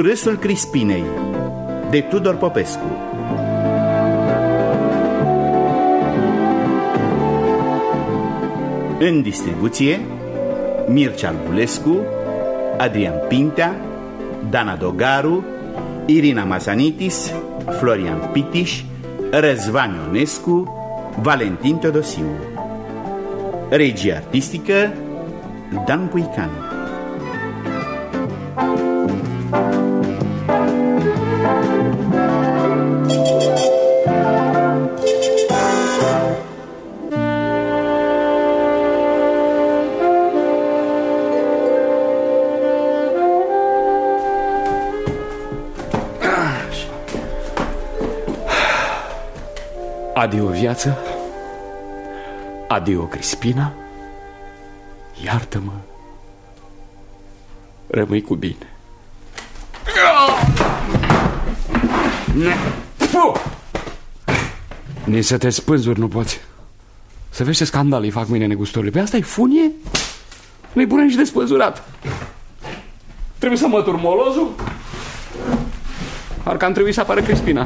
Cu râsul Crispinei, de Tudor Popescu. În distribuție Mircea Albulescu, Adrian Pintea, Dana Dogaru, Irina Masanitis, Florian Pitiș, Răzvan Ionescu, Valentin Teodosiu. Regie artistică Dan Puican. Adio viață, adio Crispina, iartă-mă, rămâi cu bine. Nici să te spânzuri nu poți. Să vezi ce scandal îi fac mâine negustorile. Pe asta e funie? Nu-i bună nici de spânzurat. Trebuie să mătur molozul. Parcă am trebuit să apară Crispina.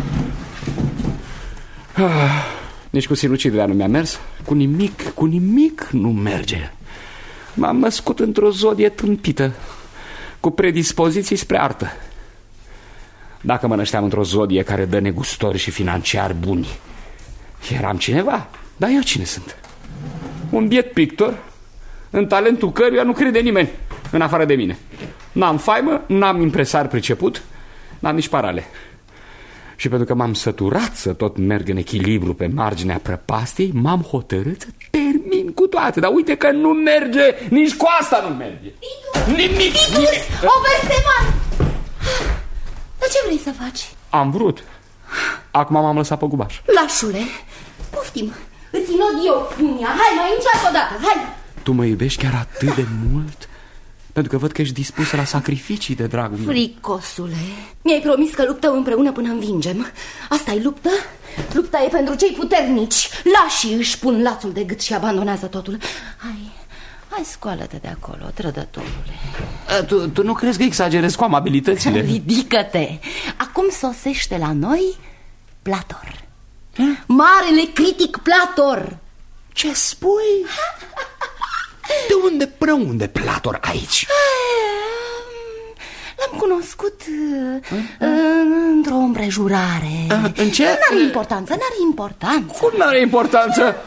Nici cu sinuciderea nu mi-a mers. Cu nimic nu merge. M-am născut într-o zodie tâmpită, cu predispoziții spre artă. Dacă mă nășteam într-o zodie care dă negustori și financiari buni, eram cineva. Dar eu cine sunt? Un biet pictor, în talentul căruia nu crede nimeni în afară de mine. N-am faimă, n-am impresar priceput, n-am nici parale. Și pentru că m-am săturat să tot merg în echilibru pe marginea prăpastiei, m-am hotărât să termin cu toate. Dar uite că nu merge, nici cu asta nu merge. Nimic. O blesteman! Dar ce vrei să faci? Am vrut. Acum m-am lăsat pe gubaș. Lașule, poftim, îți nod eu funia. Hai, mai încearcă odată, hai! Tu mă iubești chiar atât de mult? Pentru că văd că ești dispusă la sacrificii de dragul meu. Fricosule, mi-ai promis că luptăm împreună până învingem. Asta e luptă? Lupta e pentru cei puternici. Lașii își pun lațul de gât și abandonează totul. Hai, scoală-te de acolo, trădătorule. Tu nu crezi că exagerezi cu amabilitățile? Ridică-te. Acum sosește la noi Plator. Marele critic Plator. Ce spui? De unde până unde Plator aici? L-am cunoscut într-o împrejurare. În ce? N-are importanță. Cum n-are importanță?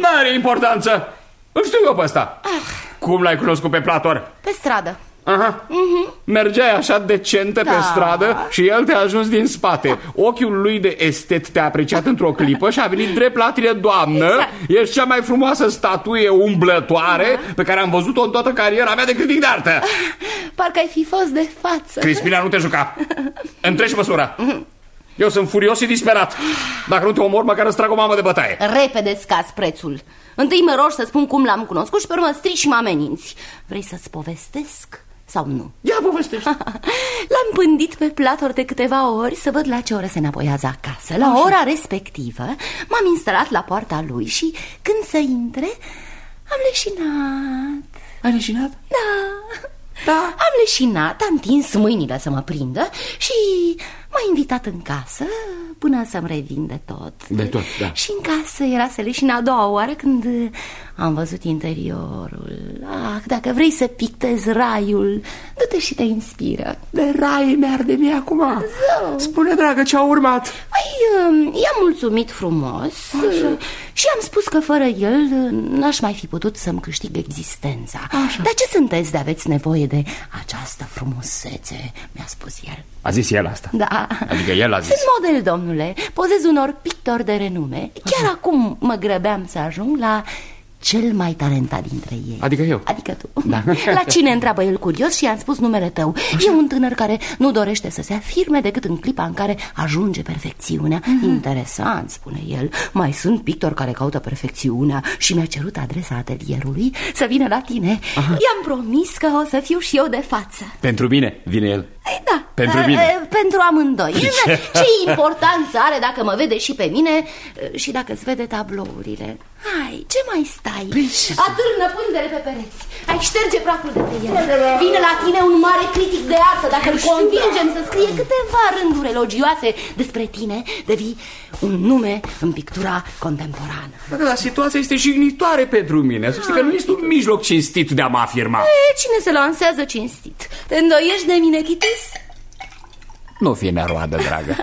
Îl știu eu pe ăsta. Cum l-ai cunoscut pe Plator? Pe stradă. Aha. Mergeai așa decentă pe stradă și el te-a ajuns din spate. Ochiul lui de estet te-a apreciat într-o clipă și a venit drept la tine: doamnă, ești cea mai frumoasă statuie umblătoare pe care am văzut-o în toată cariera mea de critic de artă. Parcă ai fi fost de față. Crispina, nu te juca. Îmi treci măsura. Eu sunt furios și disperat. Dacă nu te omor, măcar îți trag o mamă de bătaie. Repede scazi prețul. Întâi mă rogi să spun cum l-am cunoscut și pe urmă strici și mă ameninți. Vrei să-ți povestesc sau nu? Ia povestești. L-am pândit pe Plator de câteva ori să văd la ce oră se înapoiază acasă. La ora respectivă m-am instalat la poarta lui și când să intre am leșinat. Ai leșinat? Da. Am leșinat, am întins mâinile să mă prindă și m-a invitat în casă până să-mi revin de tot. De tot, da. Și în casă era să leșin a doua oară când am văzut interiorul. Dacă vrei să pictezi raiul, du-te și te inspiră. De rai mi-arde mie acum. Spune, dragă, ce-a urmat? Păi, i-am mulțumit frumos. Așa. Și am spus că fără el n-aș mai fi putut să-mi câștig existența. Așa. Dar ce sunteți de aveți nevoie de această frumusețe? Mi-a spus el. A zis el asta? Da. Adică el a zis. Sunt model, domnule. Pozez unor pictori de renume. Chiar acum mă grăbeam să ajung la cel mai talentat dintre ei. Adică eu? Adică tu. Da. La cine întreabă el curios și i-am spus numele tău. E un tânăr care nu dorește să se afirme decât în clipa în care ajunge perfecțiunea. Interesant, spune el. Mai sunt pictori care caută perfecțiunea și mi-a cerut adresa atelierului să vină la tine. I-am promis că o să fiu și eu de față. Pentru mine vine el. Da. Pentru mine. Pentru amândoi. Ce importanță are dacă mă vede și pe mine și dacă îți vede tablourile? Hai, ce mai stai? Atârnă pânzele pe pereți. Ai șterge praful de pe el. Vine la tine un mare critic de artă. Dacă îl convingem să scrie câteva rânduri elogioase despre tine, devii un nume în pictura contemporană. Dar situația este jignitoare pentru mine. Să știi că nu este un mijloc cinstit de a mă afirma. Cine se lansează cinstit? Te îndoiești de mine, Titus? Nu fi neroadă, dragă.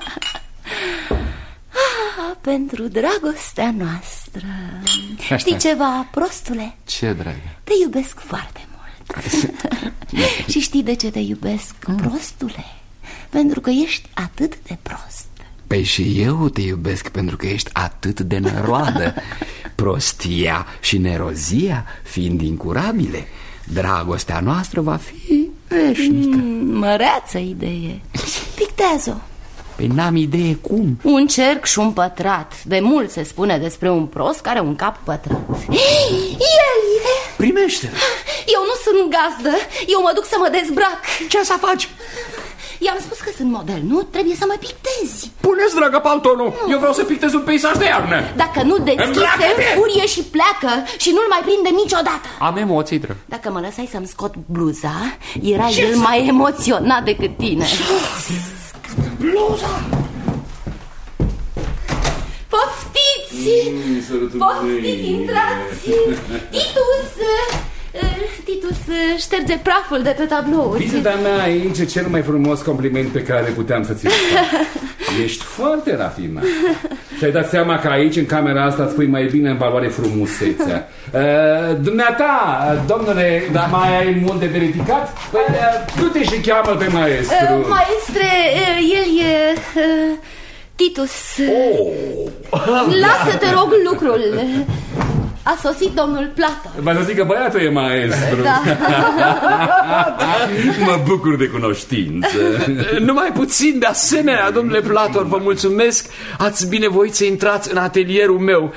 Pentru dragostea noastră. Știi ceva, prostule? Ce, dragă? Te iubesc foarte mult. Și știi de ce te iubesc, prostule? Pentru că ești atât de prost. Păi și eu te iubesc pentru că ești atât de neroadă. Prostia și nerozia fiind incurabile, dragostea noastră va fi veșnică. Măreață idee. Pictează-o. Păi n-am idee cum. Un cerc și un pătrat. De mult se spune despre un prost care are un cap pătrat. El e. Primește-l. Eu nu sunt gazdă. Eu mă duc să mă dezbrac. Ce să faci? I-am spus că sunt model, nu? Trebuie să mă pictezi. Puneți, dragă, paltonul. Eu vreau să pictez un peisaj de iarnă. Dacă nu deschizi, se înfurie și pleacă și nu-l mai prinde niciodată. Am emoții, dragă. Dacă mă lăsai să-mi scot bluza, era el mai emoționat decât tine. Bluza! Poftiți! Poftiți, intrați! Titus, șterge praful de pe tablouri. Vizita mea aici e cel mai frumos compliment pe care puteam să ți-l fac. Ești foarte rafinat. Și-ai dat seama că aici, în camera asta, îți pui mai bine în valoare frumusețea. Dumneata, domnule, mai ai mult de verificat? Păi, du-te și cheamă pe maestru. Maestre, el e... Titus. Lasă, te rog, lucrul. A sosit domnul Platon. V-a să zic că băiatul e maestru. Da. Mă bucur de cunoștință. Numai puțin, de asemenea, domnule Platon, vă mulțumesc. Ați binevoit să intrați în atelierul meu.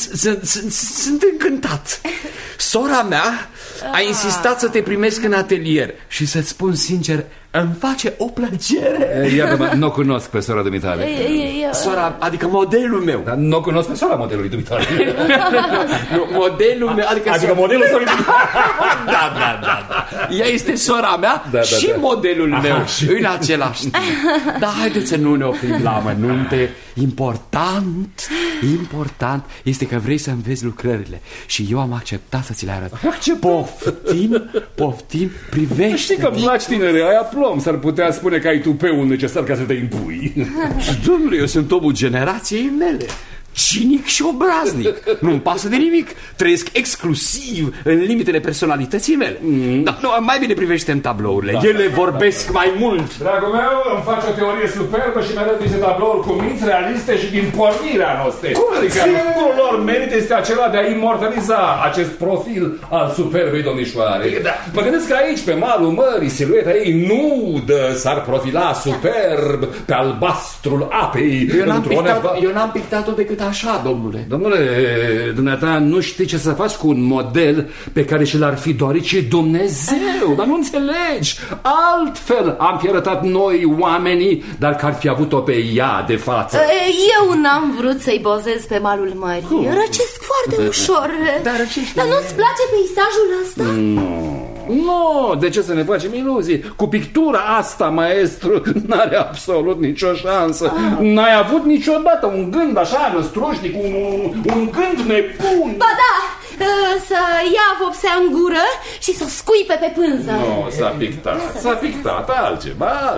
Sunt încântat. Sora mea a insistat să te primesc în atelier. Și să-ți spun sincer, îmi face o plăcere. Iată-mă, nu o cunosc pe sora dumitale. Sora, adică modelul meu. Dar nu o cunosc pe sora modelului dumitale. Modelul meu, adică modelul sorii dumitale. Da. Ea este sora mea și modelul meu în același timp. Dar haideți să nu ne oprim la amănunte. Important este că vrei să înveți lucrările și eu am acceptat să ți le arăt. Poftim, privește. Știi că îmi place, tinere, ai aplom. S-ar putea spune că ai tupeul necesar ca să te impui. Domnule, eu sunt omul generației mele, cinic și obraznic. Nu-mi pasă de nimic. Trăiesc exclusiv în limitele personalității mele. Da, nu, mai bine privește-mi tablourile. Ele vorbesc mai mult. Dragul meu, îmi faci o teorie superbă și mi-arăt niște tablouri cu minți realiste și din pornirea noastră. Adică singurul lor merit este acela de a imortaliza acest profil al superbei domnișoare. Mă gândesc că aici, pe malul mării, silueta ei nudă s-ar profila superb pe albastrul apei. Eu n-am pictat-o decât așa, domnule. Domnule, dumneata, nu știi ce să faci cu un model pe care și l-ar fi dorit și Dumnezeu. Dar nu înțelegi. Altfel am fi arătat noi oamenii, dar că ar fi avut-o pe ea de față. Eu n-am vrut să-i bozez pe malul mării. Răcesc foarte ușor. Dar nu-ți place peisajul ăsta? Nu, de ce să ne facem iluzii? Cu pictura asta, maestru, n-are absolut nicio șansă. N-ai avut niciodată un gând așa năstrușnic, un gând nebun? Ba da, să ia vopsea în gură și să o scuipe pe pânză. Nu, s-a pictat, altceva.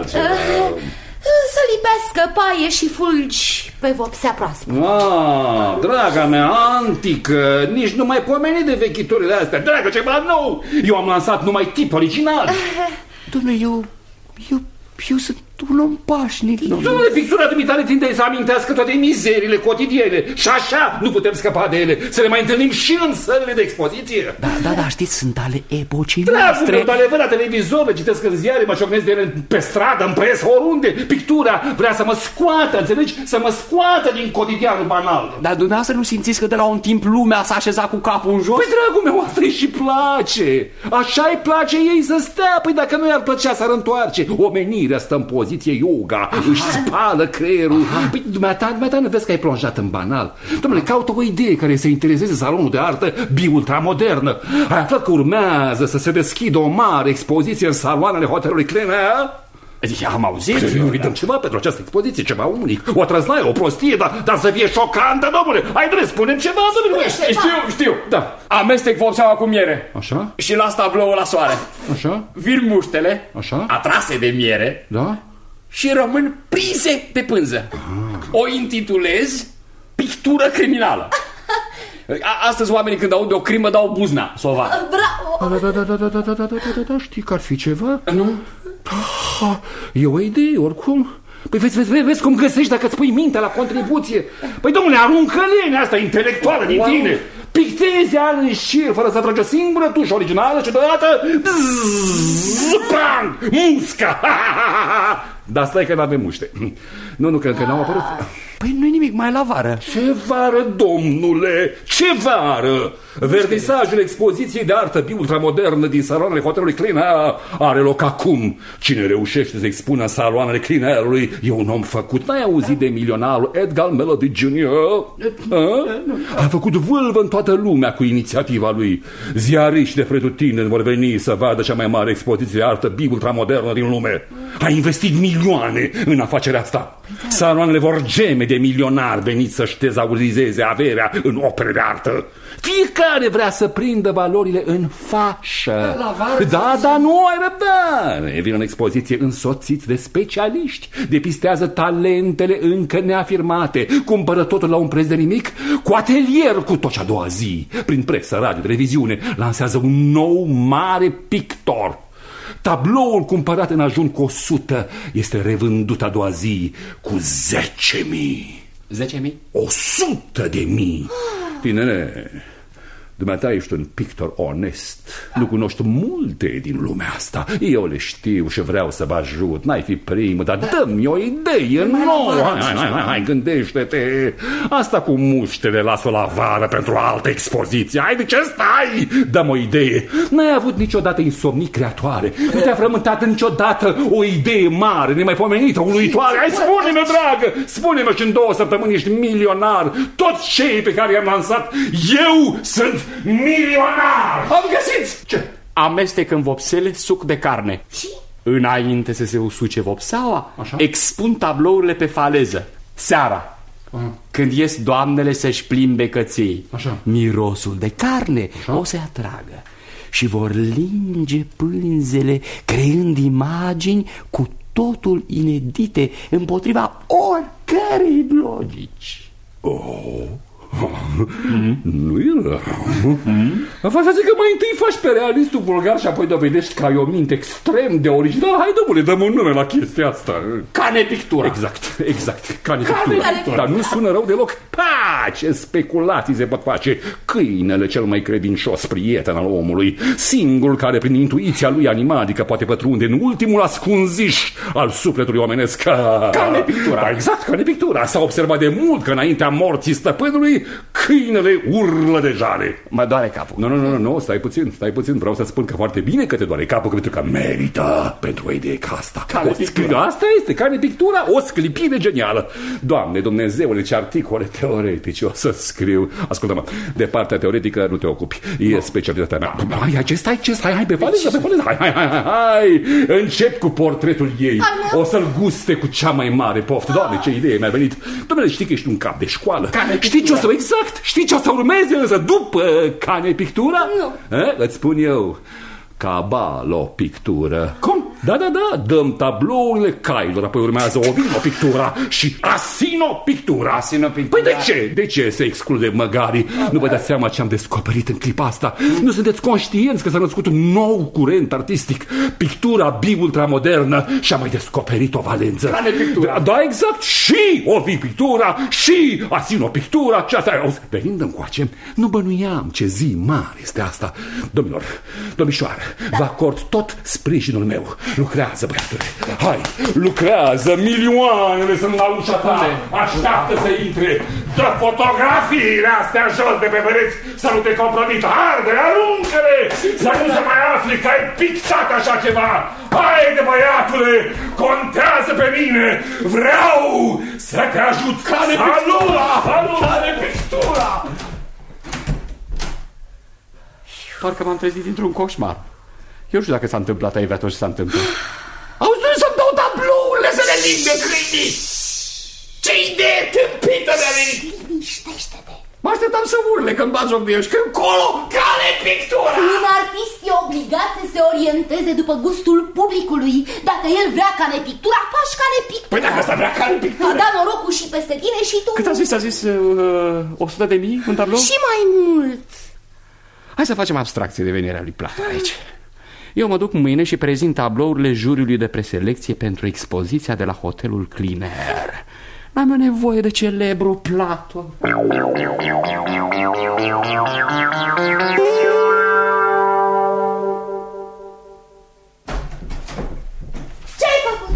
Să lipească paie și fulgi pe vopsea proaspătă. Draga mea antică, nici nu mai pomeni de vechiturile astea. Dragă, ceva nou. Eu am lansat numai tip original. Dom'le, eu un om pașnic. Domnule, pictura dumitale tinde să amintească toate mizerile cotidiene și așa nu putem scăpa de ele. Să le mai întâlnim și în sălile de expoziție. Da, știți, sunt ale epocii noastre. noastre. Le văd la televizor, le citesc în ziare, mă ciocnesc de ele pe stradă, în presă, oriunde. Pictura vrea să mă scoată, înțelegi? Să mă scoată din cotidianul banal. Dar dumneavoastră nu simțiți că de la un timp lumea s-a așezat cu capul în jos? Păi, dragul meu, asta îi și place. Așa îi place ei să stea. Păi dacă nu i-ar plăcea s-ar întoarce. Omenirea stă în poziție yoga, își spală creierul. Păi, dumneata nu vezi că ai plonjat în banal. Dom'le, caută o idee care să intereseze salonul de artă bi-ultramodernă. Ai aflat că urmează să se deschidă o mare expoziție în saloanele hotelului Clenea? Am auzit. Uităm ceva pentru această expoziție, ceva unic. O trăznaie, o prostie, dar să fie șocantă, domnule. Hai, drept, spunem ceva, domnule. Știu. Da. Amestec vopseaua cu miere. Așa? Și las tabloul la soare. Așa? Vin muștele, așa, atrase de miere. Da? Și rămân prinse de pânză. O intitulez Pictură criminală. Astăzi oamenii când aud de o crimă dau buzna să o vadă. Bravo! Da, știi că ar fi ceva? Nu? E o idee, oricum. Păi vezi cum găsești dacă îți pui mintea la contribuție. Păi, domnule, aruncă lenia asta intelectuală din tine. Pictezi ani în șir fără să tragi o singură tușă originală și deodată musca. Dar stai că n-avem muște. Nu, că încă n-au apărut. Păi nu-i nimic, mai la vară. Ce vară, domnule? Ce vară? Vernisajul expoziției de artă bi-ultramodernă din saloanele hotelului Clinea are loc acum. Cine reușește să expună în saloanele Clinea-ului e un om făcut. N-ai auzit de milionarul Edgar Melody Jr.? A făcut vâlvă în toată lumea cu inițiativa lui. Ziariști de pretutindeni vor veni să vadă cea mai mare expoziție de artă bi-ultramodernă din lume. A investit milioane în afacerea asta. Saloanele vor geme de milionari veniți să-și tezaurizeze averea în opere de artă. Fiecare vrea să prindă valorile în fașă. Da, nu ai răbdare. Vin în expoziție însoțiți de specialiști, depistează talentele încă neafirmate, cumpără totul la un preț de nimic, cu atelier cu tot ce a doua zi. Prin presă, radio, televiziune, lansează un nou mare pictor. Tabloul cumpărat în ajun cu 100 este revândut a doua zi cu 10.000. 10.000? 100.000. Bine, dumneata ești un pictor onest. Nu cunoști multe din lumea asta. Eu le știu și vreau să vă ajut. N-ai fi primul, dar dă-mi o idee nouă. Hai, gândește-te. Asta cu muștele las-o la vară pentru altă expoziție. Hai, de ce stai? Dă-mi o idee. N-ai avut niciodată insomnii creatoare. Nu te-a frământat niciodată o idee mare, nemaipomenită, uluitoare. Hai, spune-mi, dragă. Spune-mi și în 2 săptămâni ești milionar. Toți cei pe care i-am lansat, eu sunt milionar! Am găsit! Ce? Amestec în vopsele suc de carne. Și? Înainte să se usuce vopseaua, așa, expun tablourile pe faleză. Seara, când ies doamnele să-și plimbe căței, așa, mirosul de carne așa o să-i atragă și vor linge pânzele, creând imagini cu totul inedite împotriva oricărei logici. Nu e rău. Față că mai întâi faci pe realistul vulgar și apoi dovedești că ai o minte extrem de originală. Hai, domnule, dăm un nume la chestia asta. Canepictura. Exact, canepictura. Dar nu sună rău deloc. Ce speculații se pot face. Câinele cel mai credincios prieten al omului, singurul care prin intuiția lui animalică poate pătrunde în ultimul ascunziș al sufletului omenesc. Canepictura. Exact, canepictura. S-a observat de mult că înaintea morții stăpânului câinele urlă de jale. Mă doare capul. Nu, stai puțin. Vreau să spun că foarte bine că te doare capul, pentru că merită pentru o idee ca asta. Asta este, canepictura, o sclipire genială. Doamne Dumnezeule, ce articole teoretice o să scriu. Ascultă-mă, de partea teoretică nu te ocupi. E specialitatea mea. Hai, pe faleză. Hai. Încep cu portretul ei. O să-l guste cu cea mai mare poftă. Doamne, ce idee mi-a venit. Dom'le, știi că ești un cap de școală. Știi ce o să știi ce o să urmeze însă după canepictura? Nu. Îți spun eu, cabalopictură. Cum? Da, dăm tablourile cailor, apoi urmează ovino pictura și asino pictura. Păi de ce să excludem măgarii? Nu vă dați seama ce am descoperit în clipa asta? Nu sunteți conștienți că s-a născut un nou curent artistic, pictura bi-ultramodernă, și am mai descoperit o valență. Care pictura? Da, exact, și ovi-pictura și asino-pictura. Și asta, venind încoace, nu bănuiam ce zi mare este asta. Domnilor, domnișoară, vă acord tot sprijinul meu. Lucrează, băiatule, hai, lucrează, milioanele sunt la ușa ta. Așteaptă să intre. Dă fotografiile astea jos de pe pereți, să nu te compromită. Arde, aruncă-le, să nu se mai afli că ai pictat așa ceva. Haide, băiatule, contează pe mine. Vreau să te ajut. Care pictura? Care pictura? Parcă m-am trezit dintr-un coșmar. Eu nu știu dacă s-a întâmplat aici tot ce s-a întâmplat. Auzi, nu să-mi dau tablourile să le lingă câinii! Ce idee tâmpită de-a venit! Liniștește-te! Mă așteptam să urle când bat joc de eu și că încolo, care pictura! Un artist e obligat să se orienteze după gustul publicului. Dacă el vrea cane pictura, faci cane pictura. Păi dacă asta vrea care pictura? A dat norocul și peste tine și tu. Cât a zis? A zis 100.000 un tablou? Și mai mult. Hai să facem abstracție de venirea lui Platon aici. Eu mă duc mâine și prezint tablourile juriului de preselecție pentru expoziția de la hotelul Cliner. N-am nevoie de celebru Platon. Ce-ai făcut?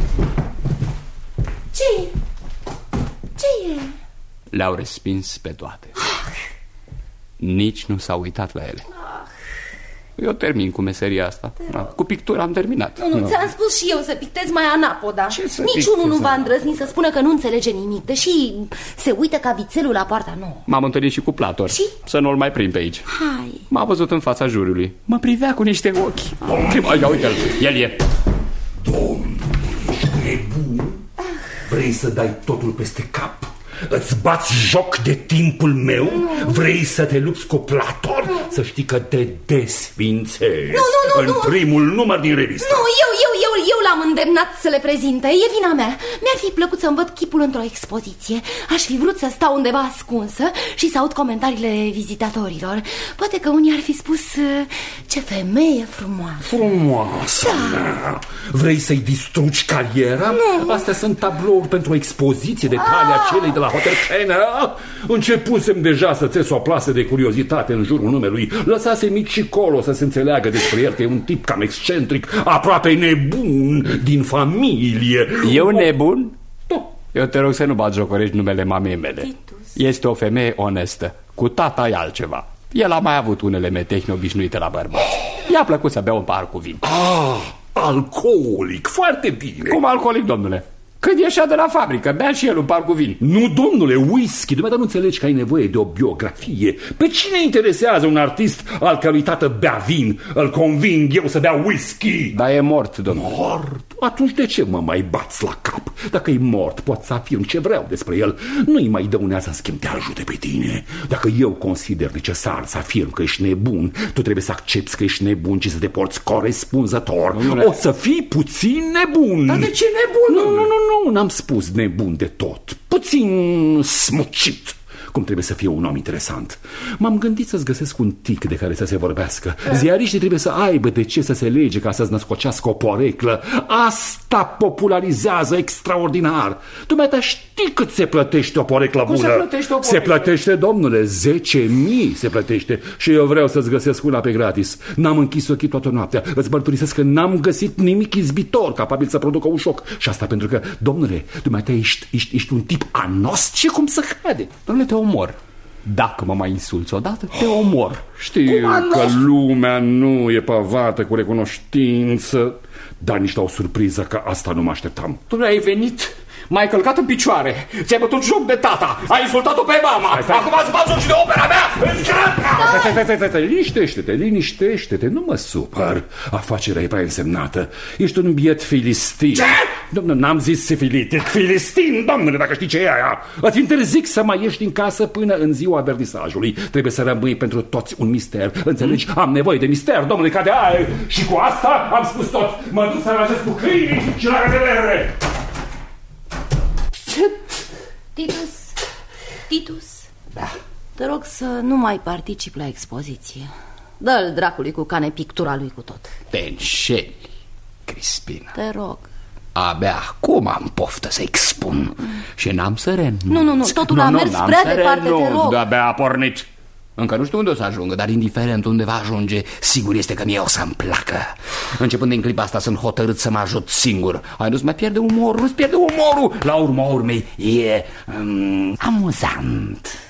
Ce e? Le-au respins pe toate. Nici nu s-au uitat la ele. Eu termin cu meseria asta. Cu pictura am terminat. Nu, ți-am spus și eu să pictez mai anapoda. Niciunul nu va îndrăzni să spună că nu înțelege nimic, deși se uită ca vițelul la poarta nouă. M-am întâlnit și cu Platon. Și? Să nu-l mai prind pe aici. Hai. M-a văzut în fața juriului. Mă privea cu niște ochi. Ia uite-l, el e. Domnule, ești nebun? Vrei să dai totul peste cap? Îți bați joc de timpul meu? Vrei să te lupți cu Platon? Să știi că te desfințezi în primul număr din revistă. Nu, eu l-am îndemnat să le prezinte. E vina mea. Mi-ar fi plăcut să-mi văd chipul într-o expoziție. Aș fi vrut să stau undeva ascunsă și să aud comentariile vizitatorilor. Poate că unii ar fi spus: ce femeie frumoasă. Frumoasă, da. Vrei să-i distrugi cariera? Nu. Astea sunt tablouri pentru o expoziție de talia celei de la Hotel Cliner. Începusem deja să țes o plasă de curiozitate în jurul numelui. Lăsase mic și colo să se înțeleagă despre el că e un tip cam excentric, aproape nebun din familie. Eu nebun? Da. Eu te rog să nu batjocorești numele mamei mele. Este o femeie onestă. Cu tata e altceva. El a mai avut unele metehni obișnuite la bărbați. I-a plăcut să bea un pahar cu vin. Alcoolic, foarte bine. Cum alcoolic, domnule? Când ieșea de la fabrică, bea și el un pahar cu vin. Nu, domnule, whisky. Dumneata nu înțelegi că ai nevoie de o biografie. Pe cine interesează un artist al cărui tată bea vin? Îl conving eu să bea whisky. Dar e mort, domnule. Mort? Atunci de ce mă mai bați la cap? Dacă e mort, pot să afirm ce vreau despre el. Nu-i mai dăunează, în schimb, te ajute pe tine. Dacă eu consider necesar să afirm că ești nebun, tu trebuie să accepti că ești nebun și să te porți corespunzător. O să fii puțin nebun. Dar de ce nebun? Nu, n-am spus nebun de tot. Puțin smucit, cum trebuie să fie un om interesant. M-am gândit să-ți găsesc un tic de care să se vorbească. Ziariștii trebuie să aibă de ce să se lege ca să-ți născocească o poreclă. Asta popularizează extraordinar. Dumneata știi cât se plătește o poreclă bună? Cum se plătește o poreclă? Se plătește, domnule, 10.000 se plătește. Și eu vreau să-ți găsesc una pe gratis. N-am închis ochii toată noaptea. Îți mărturisesc că n-am găsit nimic izbitor capabil să producă un șoc. Și asta pentru că, domnule, dumneata ești un tip anost și cum să crede. Domnule, te omor. Dacă mă mai insulți odată, te omor. Știu că lumea nu e pavată cu recunoștință, dar nici la o surpriză, că asta nu mă așteptam. Domnule, ai venit M-ai călcat în picioare, ți-ai bătut joc de tata, ai insultat-o pe mama. Acum îți faci joc și de opera mea. Stai, liniștește-te, nu mă supăr. Afacerea e prea însemnată. Ești un biet filistin. Ce? Domnule, n-am zis sifilit, filistin, domnule, dacă știi ce e aia. Îți interzic să mai ieși din casă până în ziua vernisajului. Trebuie să rămâi pentru toți un mister. Înțelegi? Am nevoie de mister, domnule, ca de aer. Și cu asta am spus tot. Mă duc să aranjez cu câinii și la revedere. Titus, Da. te rog să nu mai participi la expoziție. Dă-l dracului cu cane pictura lui cu tot. Te înșeli, Crispina. Te rog. Abia acum am poftă să expun și n-am să renunț. Nu, totul a mers prea departe, te rog. De-abia a pornit. Încă nu știu unde o să ajungă, dar indiferent unde va ajunge, sigur este că mie o să-mi placă. Începând din clipa asta sunt hotărât să mă ajut singur. Hai, nu-ți mai pierde umorul, nu-ți pierde umorul. La urma urmei e amuzant.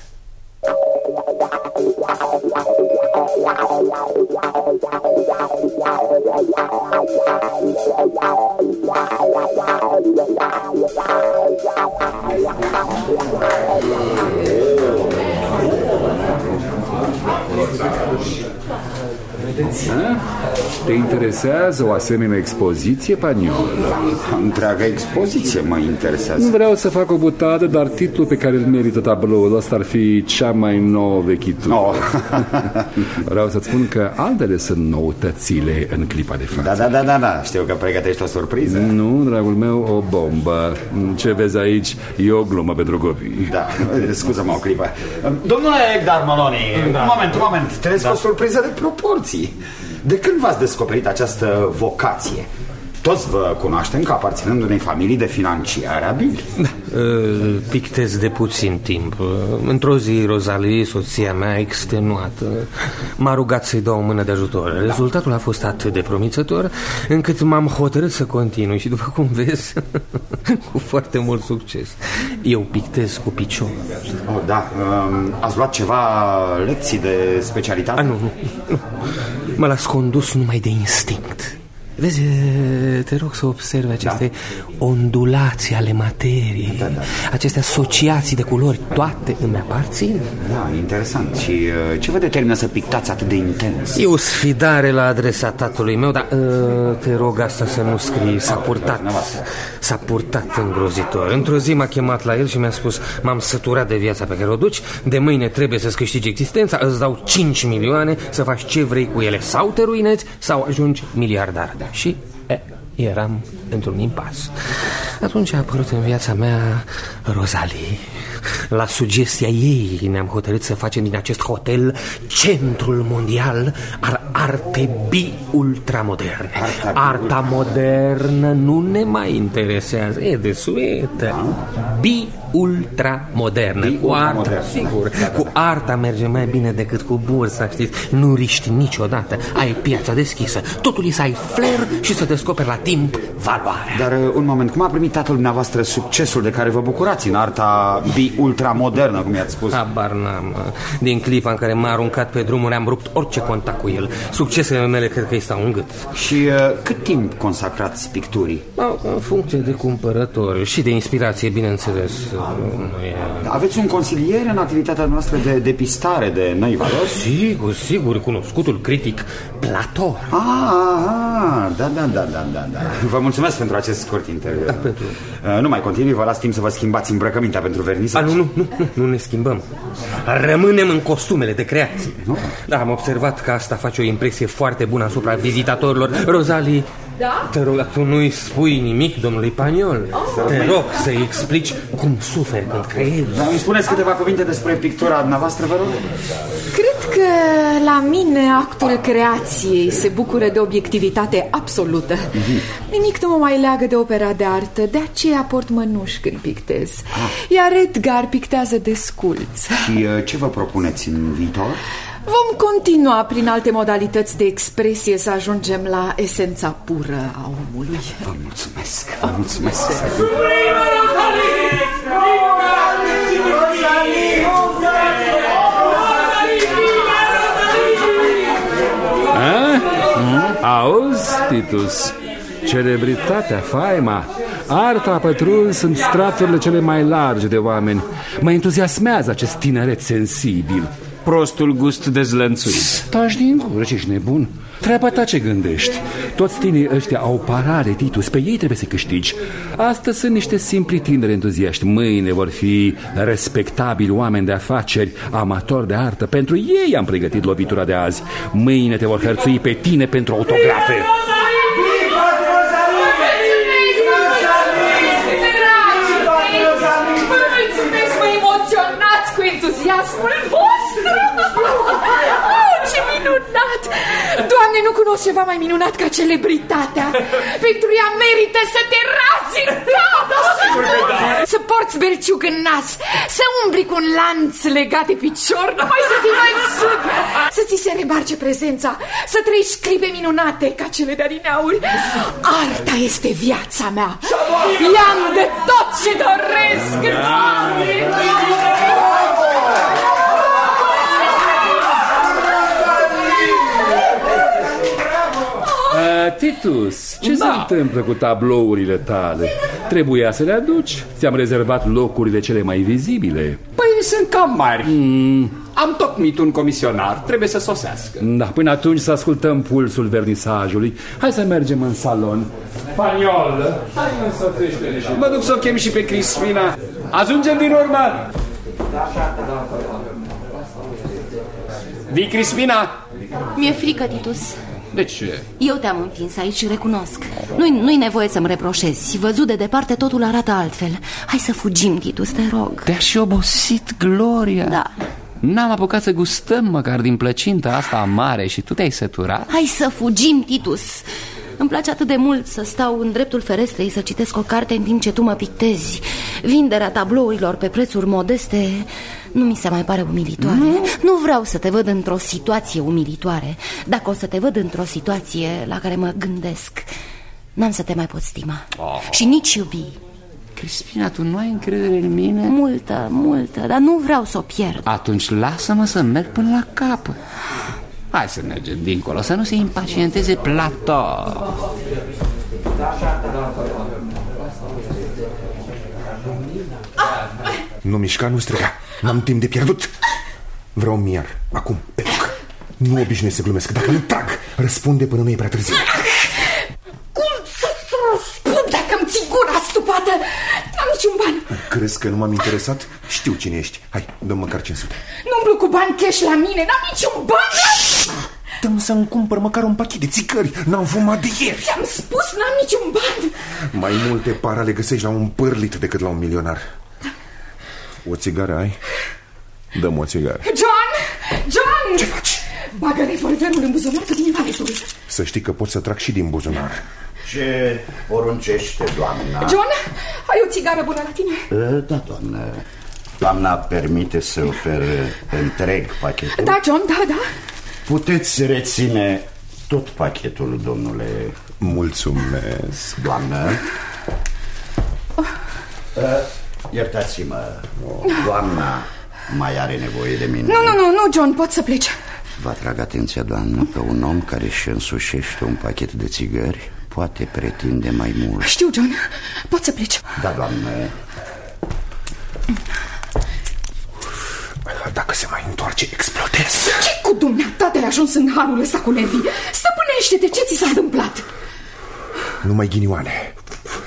Te interesează o asemenea expoziție, Paniol? Întreaga expoziție mă interesează. Nu vreau să fac o butadă, dar titlul pe care îl merită tabloul ăsta ar fi cea mai nouă vechitură. Vreau să-ți spun că altele sunt noutățile în clipa de față. Da, știu că pregătești o surpriză. Nu, dragul meu, o bombă. Ce vezi aici e o glumă pentru copii. Da, scuză-mă o clipă. Domnule Egdar Moloni, un moment, trebuie o surpriză de proporții. De când v-ați descoperit această vocație? Toți vă cunoaștem ca aparținând unei familii de financiari abili. Pictez de puțin timp. Într-o zi, Rosalie, soția mea extenuată, m-a rugat să-i dau o mână de ajutor. Rezultatul a fost atât de promițător încât m-am hotărât să continui și, după cum vezi, cu foarte mult succes. Eu pictez cu picior. Da, ați luat ceva lecții de specialitate? Nu. Mă las condus numai de instinct. Vezi, te rog să observi aceste ondulații ale materiei, aceste asociații de culori, toate îmi aparțin. Da, interesant. Și ce vă determină să pictați atât de intens? E o sfidare la adresa tatălui meu, dar te rog asta să nu scrii. S-a purtat îngrozitor. Într-o zi m-a chemat la el și mi-a spus: m-am săturat de viața pe care o duci, de mâine trebuie să-ți câștigi existența, îți dau 5 milioane să faci ce vrei cu ele. Sau te ruinezi, sau ajungi miliardar. Și eram într-un impas. Atunci a apărut în viața mea Rosalie. La sugestia ei ne-am hotărât să facem din acest hotel centrul mondial al artei bi-ultramoderne. Arta modernă nu ne mai interesează, e de suetă. Bi-ultramodernă. Cu arta, sigur, cu arta merge mai bine decât cu bursa, știți? Nu riști niciodată, ai piața deschisă, totul e să ai flair și să descoperi la timp valoarea. Dar un moment, cum a primit tatăl dumneavoastră succesul de care vă bucurați în arta bi-ultramodernă, cum i-ați spus? Habar n-am. Din clipa în care m-a aruncat pe drumuri am rupt orice contact cu el. Succesele mele cred că îi stau în gât. Și cât timp consacrați picturii? În funcție de cumpărători și de inspirație, bineînțeles. Aveți un consilier în activitatea noastră de depistare de noi valori? Sigur, cunoscutul critic Platon. Da. Vă mulțumesc pentru acest scurt interviu. Nu mai continui, vă las timp să vă schimbați îmbrăcămintea pentru vernisaj. Nu ne schimbăm. Rămânem în costumele de creație. Da, am observat că asta face o impresie foarte bună asupra vizitatorilor. Rosalie, da? Te rog, tu nu-i spui nimic domnului Paniol. Te rog să-i explici cum suferi când creezi. Dar îmi spuneți câteva cuvinte despre pictura dumneavoastră, vă rog? Cred că la mine actul creației se bucură de obiectivitate absolută. Nimic nu mă mai leagă de opera de artă, de aceea port mănuși când pictez. Iar Edgar pictează de sculți. Și ce vă propuneți în viitor? Vom continua prin alte modalități de expresie să ajungem la esența pură a omului. Vă mulțumesc, vă mulțumesc. Auzi, Titus, celebritatea, faima Arta a pătruns în straturile cele mai largi de oameni. Mă entuziasmează acest tineret sensibil. Prostul gust dezlănțuit. Taci din gură, ce ești nebun? Treaba ta ce gândești? Toți tinerii ăștia au parale, Titus, pe ei trebuie să câștigi. Astăzi sunt niște simpli tineri entuziaști. Mâine vor fi respectabili oameni de afaceri, amatori de artă. Pentru ei am pregătit lovitura de azi. Mâine te vor hărțui pe tine pentru autografe. Cu entuziasmul vostru. Oh, ce minunat! Doamne, nu cunosc ceva mai minunat ca celebritatea. Pentru ea merită să te razi în cap, să porți berciug în nas, să umbli cu un lanț legat de picior, numai să fii văzut, să ți se remarce prezența, să trăiești clipe minunate ca cele de adineauri. Arta este viața mea. I-am de tot ce doresc, Doamne! Titus, ce se întâmplă cu tablourile tale? Trebuia să le aduci. Ți-am rezervat locurile cele mai vizibile. Păi sunt cam mari. Am tocmit un comisionar, trebuie să sosească. Da, până atunci să ascultăm pulsul vernisajului. Hai să mergem în salon. Spaniol, hai însoțește-ne și... Mă duc să o chem și pe Crispina. Ajungem din urmă. Vii, Crispina? Mi-e frică, Titus. De ce? Eu te-am împins aici și recunosc. Nu-i nevoie să-mi reproșezi. Văzut de departe totul arată altfel. Hai să fugim, Titus, te rog. Te-a și obosit, Gloria. Da. N-am apucat să gustăm măcar din plăcinta asta mare și tu te-ai săturat? Hai să fugim, Titus. Îmi place atât de mult să stau în dreptul ferestrei să citesc o carte în timp ce tu mă pictezi. Vinderea tablourilor pe prețuri modeste nu mi se mai pare umilitoare. Nu vreau să te văd într-o situație umilitoare. Dacă o să te văd într-o situație la care mă gândesc, n-am să te mai pot stima. Și nici iubi. Crispina, tu nu ai încredere în mine? Multă, dar nu vreau să o pierd. Atunci lasă-mă să merg până la capăt. Hai să mergem dincolo, să nu se impacienteze Platon. Nu mișca, nu striga. N-am timp de pierdut. Vreau miar, acum, pe loc. Nu obișnuiesc să glumesc. Dacă nu trag, răspunde până nu e prea târziu. Cum să-ți răspund dacă îmi ții gura stupată? N-am niciun ban. Crezi că nu m-am interesat? Știu cine ești. Hai, dă măcar 500. Nu-mi cu bani cash la mine, n-am niciun ban. Dă-mi să-mi cumpăr măcar un pachet de țigări. N-am fumat de ieri. Ți-am spus, n-am niciun ban. Mai multe parale găsești la un pârlit decât la un milionar. O țigară ai? Dă-mi o țigară. John! Ce faci? Bagă revolverul în buzunar că vine valetul. Să știi că pot să trag și din buzunar. Ce poruncește doamna? John, ai o țigară bună la tine? Da, doamnă. Doamna permite să ofere întreg pachetul? Da, John, da. Puteți reține tot pachetul, domnule. Mulțumesc. Doamnă. Iertați-mă, doamna mai are nevoie de mine. Nu, John, poți să pleci. Vă atrag atenția, doamnă, că un om care își însușește un pachet de țigări poate pretinde mai mult. Știu, John, poți să pleci. Da, doamnă. Dacă se mai întoarce, explodez. Ce cu dumneata te-ai ajuns în halul ăsta cu nervii? Stăpânește-te, ce ți s-a întâmplat? Numai ghinioane.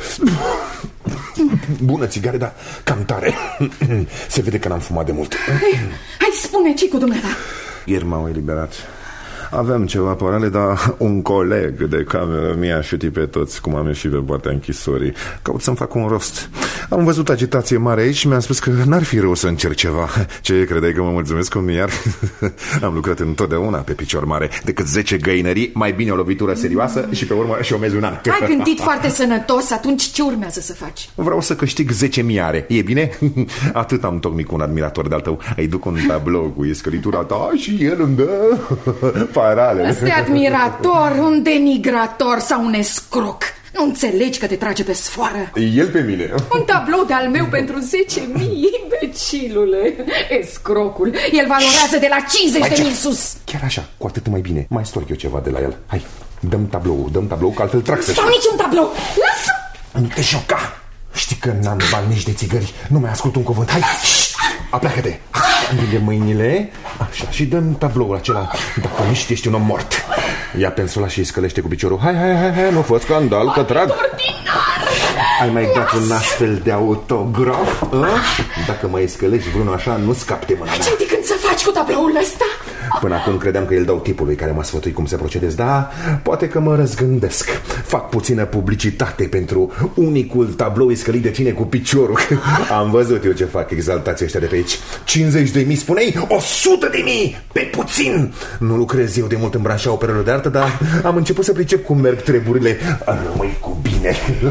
Bună țigară, dar cam tare. Se vede că n-am fumat de mult. Hai, spune, ce cu dumneata? Ieri m-au eliberat. Aveam ceva parale, dar un coleg de cameră mi-a șutit pe toți, cum am ieșit pe poarta închisorii. Caut să-mi fac un rost. Am văzut agitație mare aici și mi-am spus că n-ar fi rău să încerc ceva. Ce credeai că mă mulțumesc cu miar? Am lucrat întotdeauna pe picior mare. Decât 10 găinării, mai bine o lovitură serioasă și pe urmă și o mezună. Ai gândit foarte sănătos, atunci ce urmează să faci? Vreau să câștig 10 miare. E bine? Atât am tocmit cu un admirator de-al tău. Îi duc un tablou cu scriptura ta și el îmi dă parale. Ăsta e admirator, un denigrator sau un escroc. Nu înțelegi că te trage pe sfoară. El pe mine. Un tablou de-al meu pentru 10.000, imbecilule. Escrocul, el valorează de la 50.000 sus. Chiar așa, cu atât mai bine. Mai storc eu ceva de la el. Hai, dăm tablou, că altfel trag să-și. Sau niciun tablou, lasă. Nu te joca. Știi că n-am bani nici de țigări. Nu mai ascult un cuvânt. Hai, apleacă-te. Îndinde mâinile. Așa, și dăm tabloul acela. Dacă nu știi, ești un om mort. Ia pensula și scălește cu piciorul. Hai, nu fă scandal, că trag. Ai mai dat un astfel de autograf? Dacă mai scălești vreunul așa, nu scapi de mâna mea. Ce-ai de când să faci cu tabloul ăsta? Până acum credeam că îl dau tipului care m-a sfătuit cum să procedez, dar poate că mă răzgândesc. Fac puțină publicitate pentru unicul tablou iscălit de tine cu piciorul. Am văzut eu ce fac exaltații ăștia de pe aici. 50.000, spuneai? 100.000! Pe puțin! Nu lucrez eu de mult în branșa operelor de artă, dar am început să pricep cum merg treburile. Rămâi cu bine.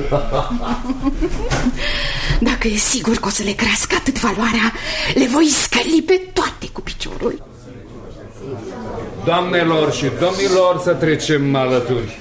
Dacă e sigur că o să le crească atât valoarea, le voi scăli pe toate cu piciorul. Doamnelor și domnilor, să trecem alături.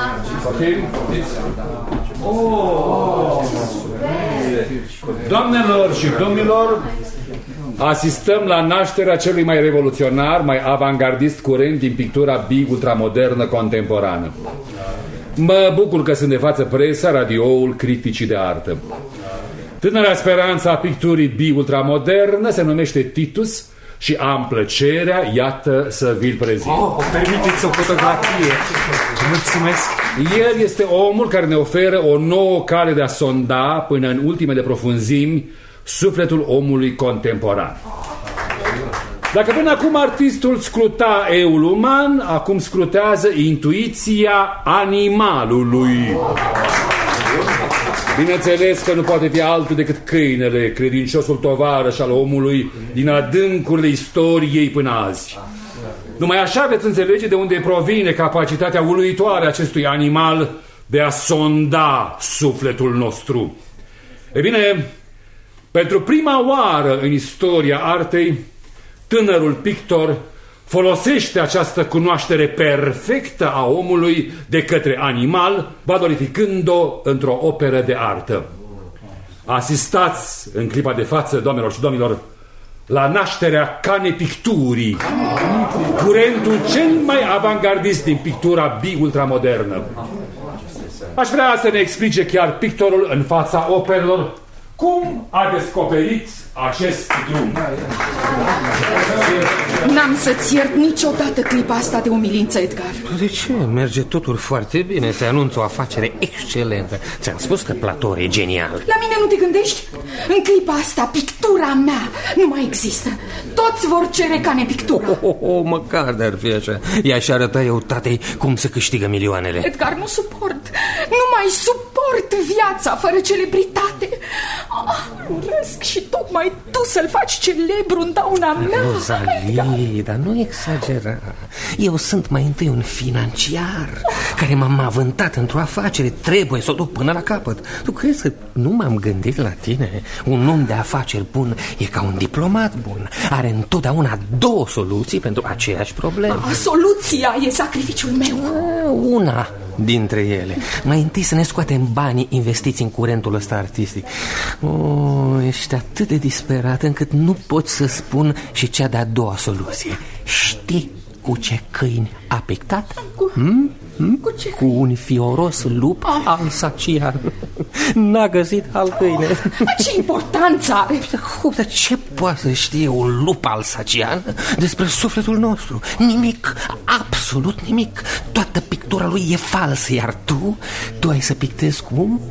Doamnelor și domnilor, asistăm la nașterea celui mai revoluționar, mai avangardist curent din pictura bi-ultramodernă contemporană. Mă bucur că sunt de față presa, radioul, criticii de artă. Tânăra speranță a picturii bi-ultramodernă se numește Titus și am plăcerea, iată, să vi-l prezint. Permiteți o fotografie. Mulțumesc. El este omul care ne oferă o nouă cale de a sonda până în ultimele profunzimi sufletul omului contemporan. Dacă până acum artistul scruta eul uman, acum scrutează intuiția animalului. Bineînțeles că nu poate fi altul decât câinele, credinciosul tovarăș al omului din adâncurile istoriei până azi. Numai așa veți înțelege de unde provine capacitatea uluitoare a acestui animal de a sonda sufletul nostru. E bine, pentru prima oară în istoria artei, tânărul pictor folosește această cunoaștere perfectă a omului de către animal, valorificând-o într-o operă de artă. Asistați în clipa de față, doamnelor și domnilor, la nașterea canepicturii, curentul cel mai avangardist din pictura bi-ultramodernă. Aș vrea să ne explice chiar pictorul în fața operelor cum a descoperit acest drum. N-am să-ți iert niciodată clipa asta de umilință, Edgar. De ce? Merge totul foarte bine. Se anunță o afacere excelentă. Ți-am spus că Platon e genial. La mine nu te gândești? În clipa asta, pictura mea nu mai există. Toți vor cere canepictura. Măcar de-ar fi așa. I-aș arăta eu tatei cum să câștigă milioanele. Edgar, nu suport. Nu mai suport viața fără celebritate. Urăsc și tocmai tu să-l faci celebru în dauna mea. Rosalie, dar nu exagera. Eu sunt mai întâi un financiar care m-am avântat într-o afacere. Trebuie să o duc până la capăt. Tu crezi că nu m-am gândit la tine? Un om de afaceri bun e ca un diplomat bun. Are întotdeauna două soluții pentru aceeași problemă. Soluția e sacrificiul meu. Una dintre ele. Mai întâi să ne scoatem banii investiți în curentul ăsta artistic. Ești atât de disperat încât nu pot să spun și cea de-a doua soluție. Știi cu ce câini a pictat? Cu ce? Cu un fioros lup alsacian. N-a găsit alt câine. Ce importanță are? Dar ce poate să știe un lup alsacian despre sufletul nostru? Nimic, absolut nimic. Toată pictura lui e falsă. Iar tu ai să pictezi cu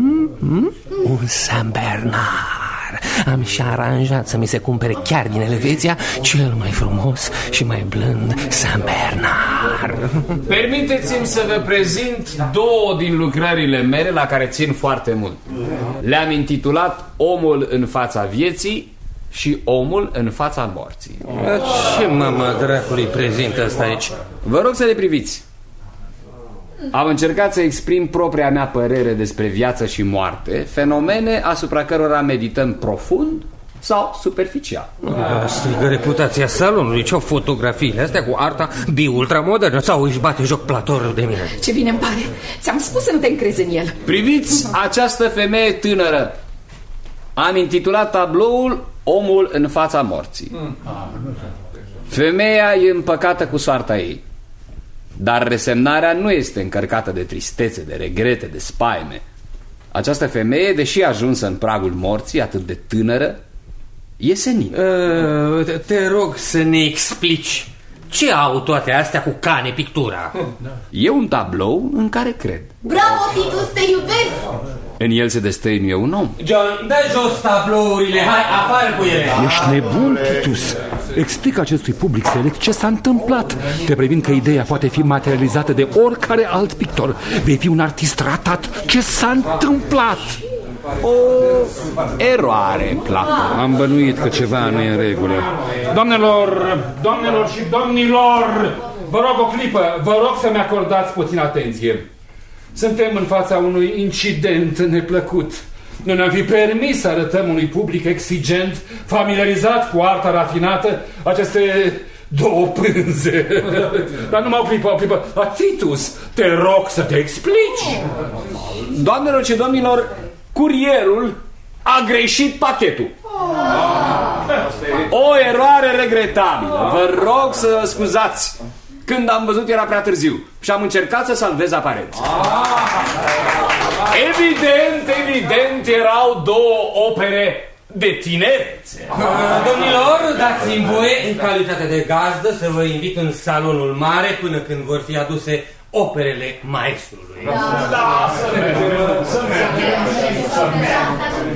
un Saint Bernard. Am și aranjat să mi se cumpere chiar din Elveția cel mai frumos și mai blând Saint Bernard. Permiteți-mi să vă prezint două din lucrările mele la care țin foarte mult. Le-am intitulat Omul în fața vieții și Omul în fața morții. Ce mama dracului prezintă asta aici? Vă rog să le priviți. Am încercat să exprim propria mea părere despre viață și moarte, fenomene asupra cărora medităm profund sau superficial. Strigă reputația salonului. Ce-o fotografiile astea cu arta bi-ultramodernă? Sau își bate joc Platonul de mine? Ce bine îmi pare. Ți-am spus să nu te încrezi în el. Priviți această femeie tânără. Am intitulat tabloul Omul în fața morții. Femeia e împăcată cu soarta ei, dar resemnarea nu este încărcată de tristețe, de regrete, de spaime. Această femeie, deși ajunsă în pragul morții, atât de tânără, e senină. Te rog să ne explici. Ce au toate astea cu cane pictura? E un tablou în care cred. Bravo, Titus, te iubesc! În el se destăinuie un om. John, dă jos tablourile, hai, afară cu ele. Ești nebun, Titus. Explică acestui public select ce s-a întâmplat. Te previn că ideea poate fi materializată de oricare alt pictor. Vei fi un artist ratat. Ce s-a întâmplat? O eroare, Platon. Am bănuit că ceva nu e în regulă. Doamnelor și domnilor, vă rog o clipă, vă rog să-mi acordați puțin atenție. Suntem în fața unui incident neplăcut. Nu ne-am fi permis să arătăm unui public exigent, familiarizat cu arta rafinată, aceste două pânze. Dar numai o clipă. Titus, te rog să te explici. Doamnelor și domnilor, curierul a greșit pachetul. O eroare regretabilă. Vă rog să scuzați. Când am văzut era prea târziu și am încercat să salvez aparența. Evident, erau două opere de tinerețe. Domnilor, dați-mi voie, în calitate de gazdă, să vă invit în salonul mare până când vor fi aduse operele maestrului. Da, să mergem.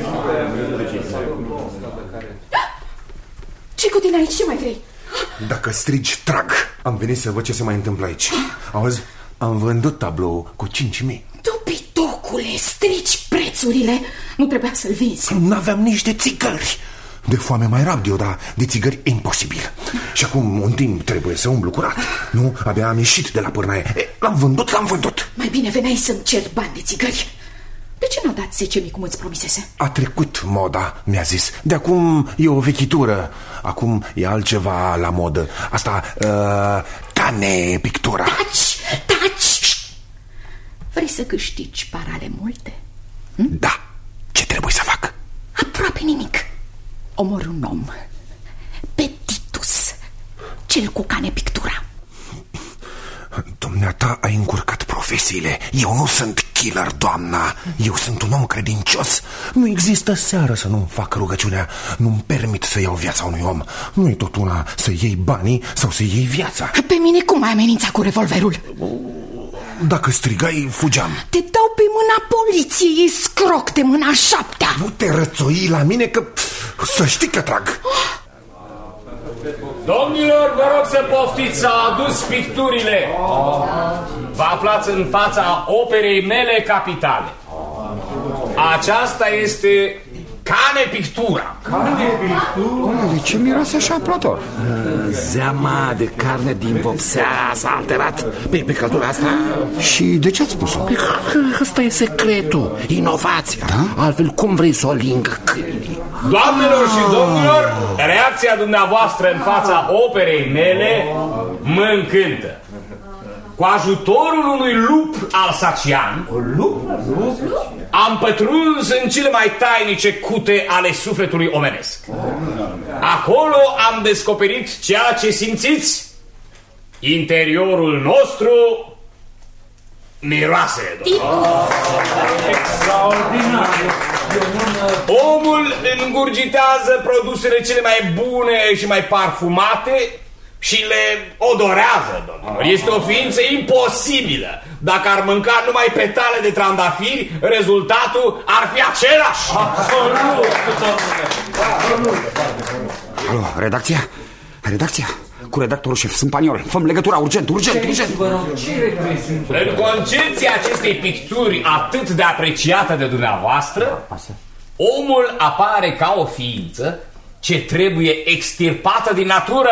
Ce cu tine aici? Ce mai vrei? Dacă strigi, trag. Am venit să văd ce se mai întâmplă aici. Auzi, am vândut tablou cu 5.000. Dobitocule, strici prețurile. Nu trebuia să-l vinzi. N-aveam nici de țigări. De foame mai rabd, dar de țigări e imposibil. Și acum un timp trebuie să umblu curat. Nu, abia am ieșit de la pârnaie. L-am vândut. Mai bine veneai să-mi ceri bani de țigări. De ce n-a dat 10.000 cum îți promisese? A trecut moda, mi-a zis. De acum e o vechitură. Acum e altceva la modă. Asta, cane pictura. Taci! Vrei să câștigi parale multe? Da. Ce trebuie să fac? Aproape nimic. Omor un om. Pe Titus, cel cu cane pictura. Dumneata ai încurcat profesiile. Eu nu sunt killer, doamna. Eu sunt un om credincios. Nu există seară să nu-mi fac rugăciunea. Nu-mi permit să iau viața unui om. Nu e tot una să iei banii sau să iei viața. Pe mine cum ai amenințat cu revolverul? Dacă strigai, fugeam. Te dau pe mâna poliției, scroc de mâna 7-a. Nu te rățoi la mine că să știi că trag. Domnilor, vă rog să poftiți, s-au adus picturile. Vă aflați în fața operei mele capitale. Aceasta este cane pictura. De ce miroase așa, Platon? Zeama de carne din vopsea s-a alterat pe căldura asta. Și de ce ați spus-o? Ăsta e secretul, inovația. Da? Altfel cum vrei să o lingă câinii? Doamnelor și domnilor, reacția dumneavoastră în fața operei mele mă încântă. Cu ajutorul unui lup alsacian, am pătruns în cele mai tainice cute ale sufletului omenesc. Acolo am descoperit ceea ce simțiți. Interiorul nostru miroase. Extraordinar. Omul îngurgitează produsele cele mai bune și mai parfumate și le odorează, domnilor. Este o ființă imposibilă. Dacă ar mânca numai petale de trandafiri, rezultatul ar fi același. Alo, redacția? Redacția? Cu redactorul șef, sunt spaniol. Făm legătura, urgent. În concepția acestei picturi atât de apreciată de dumneavoastră, omul apare ca o ființă ce trebuie extirpată din natură.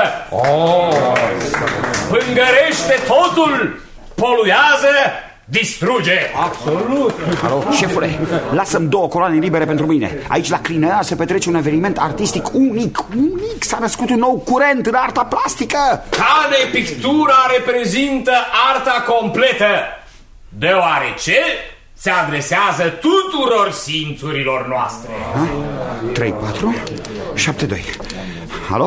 Pângărește totul, poluează, distruge. Absolut. Alo, șefule, lasă-mi 2 coloane libere pentru mine. Aici la Crinea se petrece un eveniment artistic unic. S-a născut un nou curent în arta plastică. Cane pictura reprezintă arta completă, deoarece se adresează tuturor simțurilor noastre. 3, 4, 7, 2. Alo?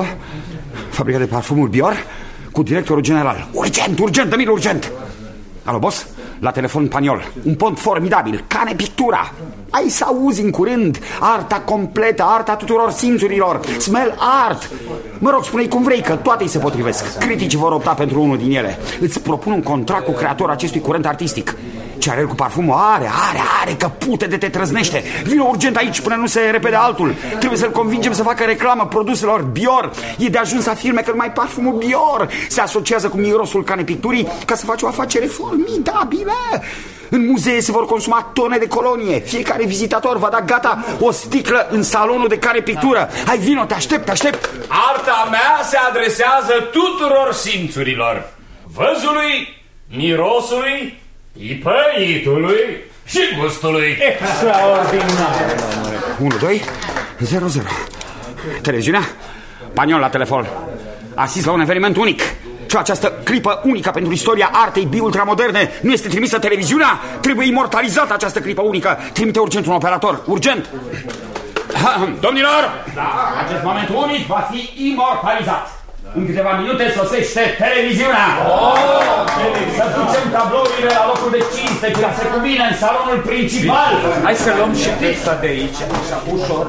Fabrica de parfumuri Bior cu directorul general. Urgent, dă-mi-l urgent. Alo, boss? La telefon Paniol, un pont formidabil, Cane Pictura. Ai să auzi în curând arta completă, arta tuturor simțurilor, Smell Art. Mă rog, spune-i cum vrei, că toate îi se potrivesc. Criticii vor opta pentru unul din ele. Îți propun un contract cu creatorul acestui curent artistic. Ce are el cu parfumul? Are, că pute de te trăznește. Vino urgent aici până nu se repede altul. Trebuie să-l convingem să facă reclamă produselor Bior. E de ajuns să afirme că numai parfumul Bior se asociază cu mirosul Cane Picturii ca să faci o afacere formidabilă. În muzee se vor consuma tone de colonie. Fiecare vizitator va da gata o sticlă în salonul de Cane Pictură. Hai, vino, te aștept. Arta mea se adresează tuturor simțurilor: văzului, mirosului, pipăitului și gustului. Extraordinar. 1200. Televiziunea? Paniol la telefon. Asist la un eveniment unic. Și această clipă unică pentru istoria artei bi-ultramoderne nu este trimisă televiziunea? Trebuie imortalizată această clipă unică. Trimite urgent un operator. Urgent. Domnilor, acest moment unic va fi imortalizat. În câteva minute sosește televiziunea. Să ducem tablourile la locul de cinste, ca se cuvine în salonul principal. Hai să luăm și texta de aici. Așa, ușor.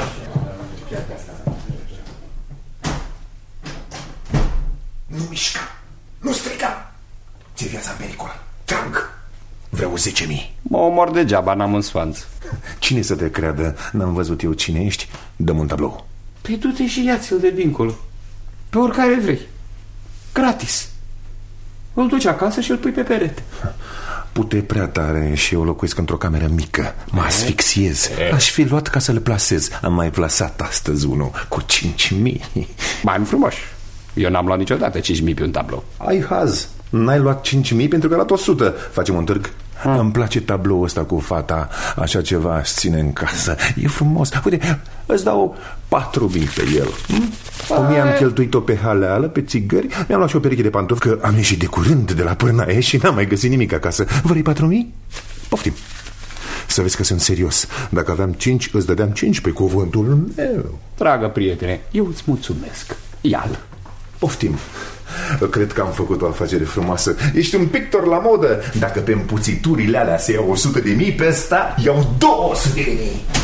Nu mișca, nu strica. Ți-e viața în pericol. Trag. Vreau 10.000. Mă omor degeaba, n-am un sfanț. Cine să te creadă? N-am văzut eu cine ești. Dă-mi un tablou. Păi du-te și ia-ți-l de dincolo. Pe oricare vrei. Gratis. Îl duci acasă și îl pui pe perete. Pute prea tare și eu locuiesc într-o cameră mică. Mă asfixiez. Aș fi luat ca să le plasez. Am mai plasat astăzi unul cu 5.000. Bani frumoși. Eu n-am luat niciodată 5.000 pe un tablou. Ai haz. N-ai luat 5.000 pentru că ai luat 100. Facem un târg. Îmi place tabloul ăsta cu fata. Așa ceva aș ține în casă. E frumos. Uite, îți dau 4.000 pe el. 1.000 am cheltuit-o pe haleală, pe țigări. Mi-am luat și o pereche de pantofi, că am ieșit de curând de la pârnaie și n-am mai găsit nimic acasă. Vrei 4.000? Poftim. Să vezi că sunt serios. Dacă aveam 5, îți dădeam 5 pe cuvântul meu. Dragă prietene, eu îți mulțumesc. Ia-l. Poftim. Cred că am făcut o afacere frumoasă. Ești un pictor la modă. Dacă pe împuțiturile alea se iau 100.000, pe ăsta iau 200.000.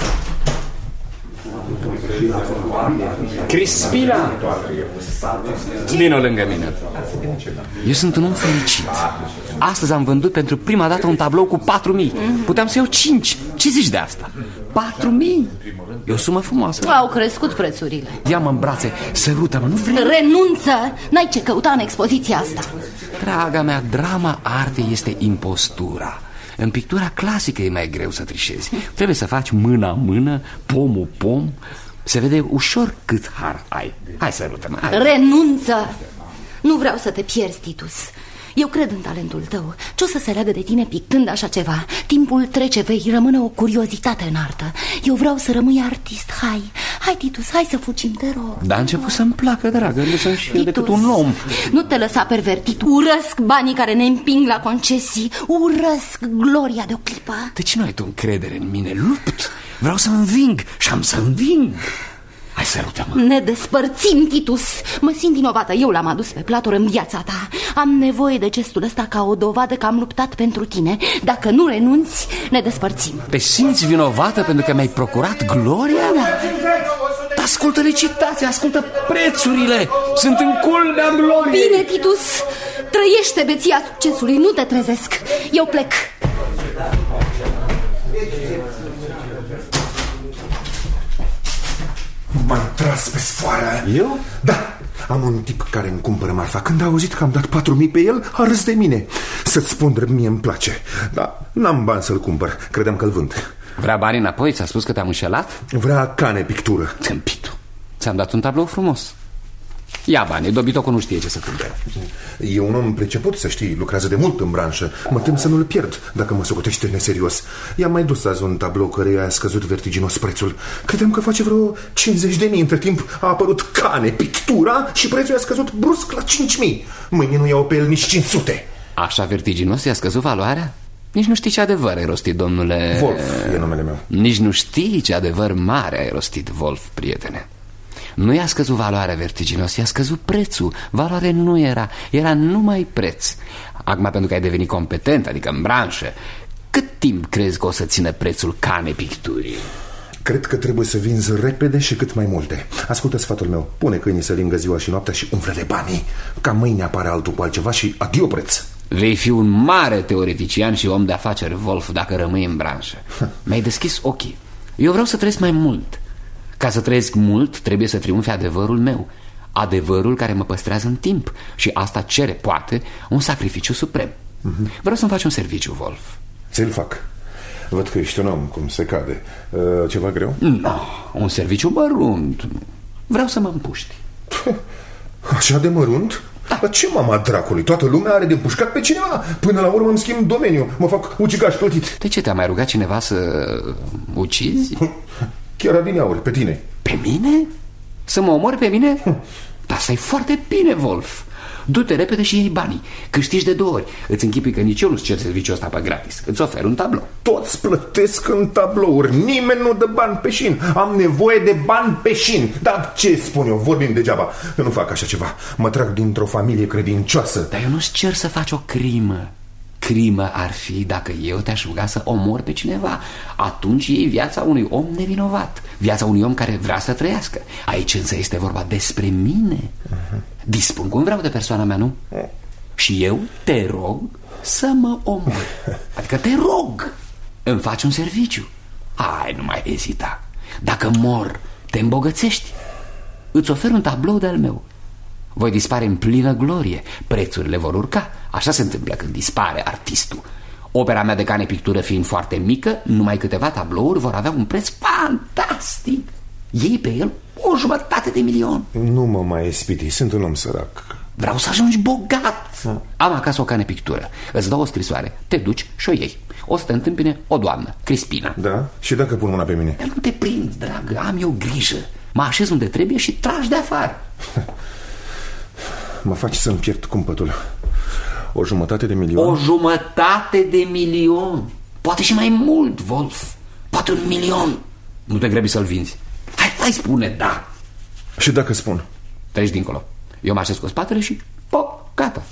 Crispina, vino lângă mine. Eu sunt un om fericit. Astăzi am vândut pentru prima dată un tablou cu 4.000. Puteam să iau 5. Ce zici de asta? 4.000? E o sumă frumoasă. Au crescut prețurile. Ia-mă în brațe, sărută-mă, nu vrei? Renunță! N-ai ce căuta în expoziția asta. Draga mea, drama artei este impostura. În pictura clasică e mai greu să trișezi. Trebuie să faci mână-mână, pomul-pom. Se vede ușor cât har ai. Hai, sărută-mă, hai. Renunță! Nu vreau să te pierzi, Titus. Eu cred în talentul tău. Ce o să se leagă de tine pictând așa ceva? Timpul trece, vei rămâne o curiozitate în artă. Eu vreau să rămâi artist. Hai, Titus, hai să fugim, te rog. Dar a început să-mi placă, dragă. Nu sunt și eu decât un om. Nu te lăsa pervertit. Urăsc banii care ne împing la concesii. Urăsc gloria de o clipă. De ce nu ai tu încredere în mine? Lupt. Vreau să înving și am să înving. Hai, sărută-mă. Ne despărțim, Titus. Mă simt vinovată, eu l-am adus pe Plator în viața ta. Am nevoie de gestul ăsta ca o dovadă că am luptat pentru tine. Dacă nu renunți, ne despărțim. Te simți vinovată pentru că mi-ai procurat gloria? Da. Ascultă licitația, ascultă prețurile. Sunt în culmea gloriei. Bine, Titus, trăiește beția succesului. Nu te trezesc, eu plec. M-am tras pe sfoară. Eu? Da, am un tip care îmi cumpără marfa. Când a auzit că am dat 4.000 pe el, a râs de mine. Să-ți spun drept, mie îmi place. Dar n-am bani să-l cumpăr, credeam că-l vând. Vrea bani înapoi? Ți-a spus că te-am înșelat? Vrea Cane Pictură. Tâmpitul. Ți-am dat un tablou frumos. Ia bani, dobitocul nu știe ce să cumpere. E un om priceput, să știi, lucrează de mult în branșă. Mă tem să nu-l pierd dacă mă socotește neserios. I-am mai dus azi un tablou căreia a scăzut vertiginos prețul. Credeam că face vreo 50.000. Între timp a apărut Cane Pictura și prețul a scăzut brusc la 5.000. Mâine nu iau pe el nici 500. Așa vertiginos i-a scăzut valoarea? Nici nu știi ce adevăr ai rostit, domnule... Wolf e numele meu. Nici nu știi ce adevăr mare ai rostit, Wolf, prietene. Nu i-a scăzut valoarea vertiginos, i-a scăzut prețul. Valoare nu era numai preț. Acum, pentru că ai devenit competent, adică în branșă, cât timp crezi că o să țină prețul canei picturii? Cred că trebuie să vinzi repede și cât mai multe. Ascultă sfatul meu, pune câinii să lingă ziua și noaptea și umflă-le banii. Ca mâine apare altul cu altceva și adio preț. Vei fi un mare teoretician și om de afaceri, Wolf, dacă rămâi în branșă. Mi-ai deschis ochii. Eu vreau să trăiesc mai mult. Ca să trăiesc mult, trebuie să triumfe adevărul meu. Adevărul care mă păstrează în timp. Și asta cere, poate, un sacrificiu suprem. Vreau să-mi faci un serviciu, Wolf. Ți-l fac. Văd că ești un om, cum se cade. Ceva greu? Nu, un serviciu mărunt. Vreau să mă împuști. Așa de mărunt? Da. Dar ce mama dracului? Toată lumea are de împușcat pe cineva. Până la urmă îmi schimb domeniul. Mă fac ucigaș plătit. De ce te-a mai rugat cineva să ucizi? Chiar adineauri, pe tine. Pe mine? Să mă omori pe mine? Dar asta e foarte bine, Wolf. Du-te repede și iei banii. Câștigi de 2 ori. Îți închipui că nici eu nu-ți cer serviciul ăsta pe gratis. Îți ofer un tablou. Toți plătesc în tablouri. Nimeni nu dă bani pe șin. Am nevoie de bani pe șin. Dar ce spun eu? Vorbim degeaba. Eu nu fac așa ceva. Mă trag dintr-o familie credincioasă. Dar eu nu-ți cer să faci o crimă. Crimă ar fi dacă eu te-aș ruga să omori pe cineva. Atunci iei viața unui om nevinovat. Viața unui om care vrea să trăiască. Aici însă este vorba despre mine. Dispun cum vreau de persoana mea, nu? Și eu te rog să mă omori. Adică te rog, îmi faci un serviciu. Hai, nu mai ezita. Dacă mor, te îmbogățești. Îți ofer un tablou de-al meu. Voi dispare în plină glorie. Prețurile vor urca. Așa se întâmplă când dispare artistul. Opera mea de cane pictură fiind foarte mică, numai câteva tablouri vor avea un preț fantastic. Iei pe el 250.000.000. Nu mă mai ispiti, sunt un om sărac. Vreau să ajungi bogat. Am acasă o cane pictură. Îți dau o scrisoare, te duci și o iei. O să te întâmpine o doamnă, Crispina. Da? Și dacă pun mâna pe mine? Dar nu te prind, dragă, am eu grijă. Mă așez unde trebuie și tragi de afară. Mă faci să-mi pierd cumpătul. 250.000.000? 250.000.000. Poate și mai mult, Wolf. Poate 1.000.000. Nu te grăbi să-l vinzi. Hai spune da. Și dacă spun? Treci dincolo. Eu mă așez cu spatele și pop, gata.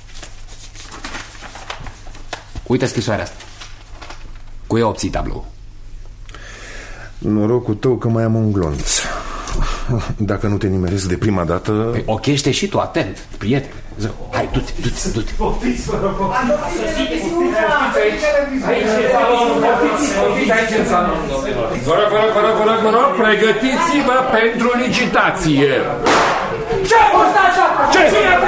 Uite scrisoarea asta. Cu ea obții tablou. Norocul tău că mai am un glonț. Dacă nu te nimeresc de prima dată... Păi, ochește și tu, atent, prietene. Hai, du-te. Poftiți, vă rog. Vă rog, pregătiți-vă pentru licitație. Ce a fost așa? Ce?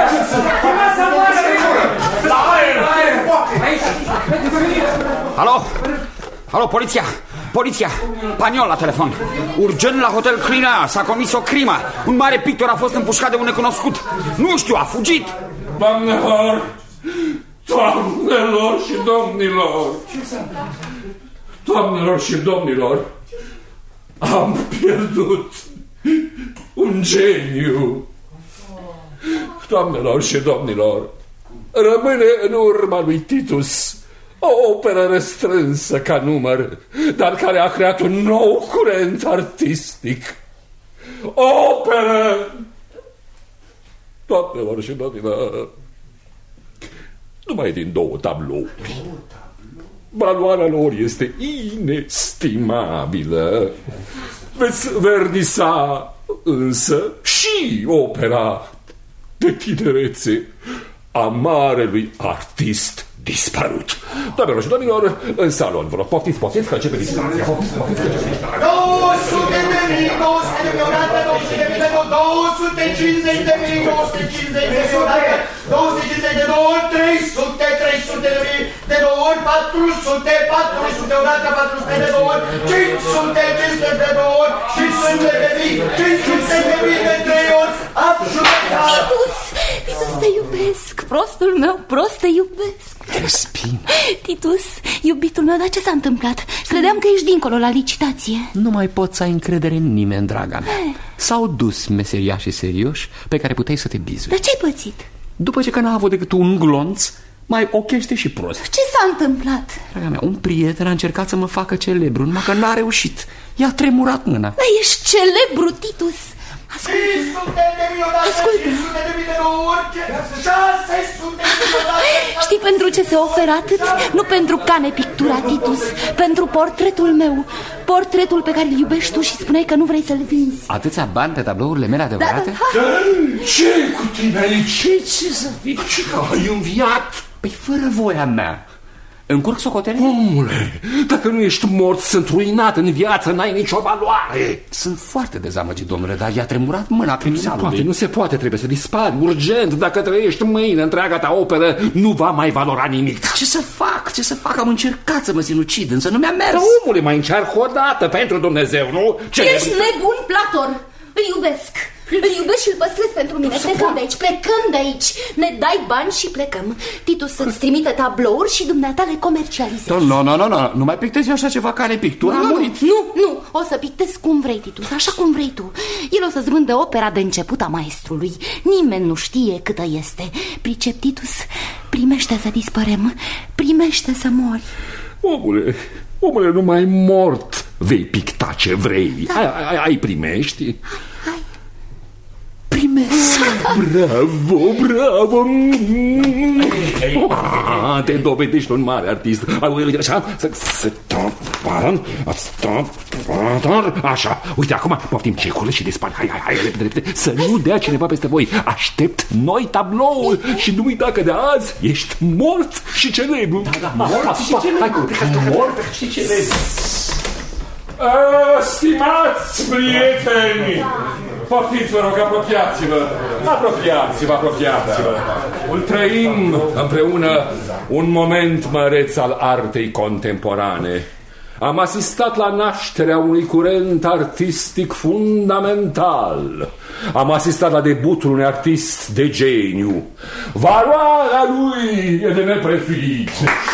Alo? Alo, poliția! Poliția! Paniol la telefon! Urgent la Hotel Clina! S-a comis o crimă! Un mare pictor a fost împușcat de un necunoscut! Nu știu, a fugit! Doamnelor! Doamnelor și domnilor! Doamnelor și domnilor! Am pierdut un geniu! Doamnelor și domnilor! Rămâne în urma lui Titus o operă restrânsă ca număr, dar care a creat un nou curent artistic. O operă, doamnelor și domnilor, numai din 2 tablouri. Valoarea lor este inestimabilă. Veți vernisa însă și opera de tinerețe a marelui artist dispărut. Doamnelor și domnilor, în salon, vă rog, poftiți, că începe licitația. 200.000, 200.000 odată, 250.000, 250.000 odată, 250 de 2 ori, 300, 300.000 de 2 ori, 400, 400 odată, 400 de 2 ori, 500, 500 de 2 ori, 500.000, 500.000 de 3 ori, absolut. Titus, te iubesc, prostul meu, prost te iubesc. Crispina. Titus, iubitul meu, dar ce s-a întâmplat? Credeam că ești dincolo la licitație. Nu mai poți să ai încredere în nimeni, draga mea. S-au dus meseriașii serioși pe care puteai să te bizui. Dar ce-ai pățit? După ce că n-a avut decât un glonț, mai ochește și prost. Ce s-a întâmplat? Draga mea, un prieten a încercat să mă facă celebru, numai că n-a reușit. I-a tremurat mâna. Dar ești celebru, Titus. Știi pentru ce se oferă atât? Nu pentru cane pictura, Titus, pentru portretul meu. Portretul pe care îl iubești tu și spuneai că nu vrei să-l vinzi. Atâția bani pe tablourile mele adevărate? Ce cu tine aici? Ce să fii? Ai înviat? Păi fără voia mea. Încurc socotelele? Omule, dacă nu ești mort, sunt ruinat în viață, n-ai nicio valoare. Sunt foarte dezamăgit, domnule, dar i-a tremurat mâna criminalului. Nu se poate, trebuie să dispari urgent. Dacă trăiești mâine, întreaga ta operă nu va mai valora nimic. Ce să fac? Ce să fac? Am încercat să mă sinucid, însă nu mi-a mers. Dar, omule, mai încearcă o dată, pentru Dumnezeu, nu? Ești nebun, Platon. Îi iubesc. Îl iubesc și îl păstrez pentru mine. Plecăm de aici, plecăm de aici. Ne dai bani și plecăm. Titus să-ți trimite tablouri și dumneata le comercializezi. Nu mai pictez eu așa ceva care pictură. Nu, o să pictez cum vrei, Titus, așa cum vrei tu. El o să-ți vândă opera de început a maestrului. Nimeni nu știe câtă este. Pricep, Titus? Primește să dispărem. Primește să mori. Omule, numai mort vei picta ce vrei. Ai primești? Primesc. Bravo. Te dovedești un mare artist. Așa, uite, acum poftim cecurile și dispar. Hai, repede, să nu dea cineva peste voi. Aștept noi tabloul și nu uita că de azi ești mort și celebru. Mort și celebru. Stimați prieteni, poftiți, vă rog, apropiați-vă. Trăim împreună un moment măreț al artei contemporane. Am asistat la nașterea unui curent artistic fundamental. Am asistat la debutul unui artist de geniu. Valoarea lui e de neprețuit.